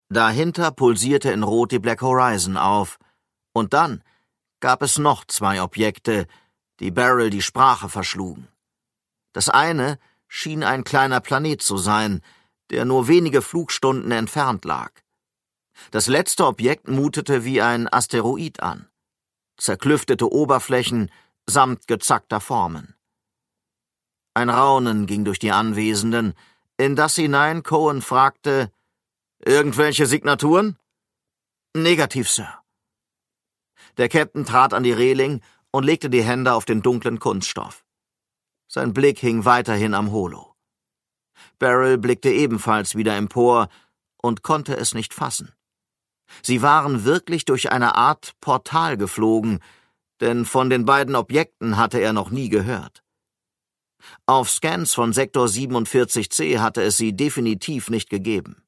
Dahinter pulsierte in Rot die Black Horizon auf. Und dann gab es noch 2 Objekte, die Beryl die Sprache verschlugen. Das eine schien ein kleiner Planet zu sein, der nur wenige Flugstunden entfernt lag. Das letzte Objekt mutete wie ein Asteroid an. Zerklüftete Oberflächen samt gezackter Formen. Ein Raunen ging durch die Anwesenden, in das hinein Cohen fragte: »Irgendwelche Signaturen?« »Negativ, Sir.« Der Captain trat an die Reling und legte die Hände auf den dunklen Kunststoff. Sein Blick hing weiterhin am Holo. Beryl blickte ebenfalls wieder empor und konnte es nicht fassen. Sie waren wirklich durch eine Art Portal geflogen, denn von den beiden Objekten hatte er noch nie gehört. Auf Scans von Sektor 47C hatte es sie definitiv nicht gegeben.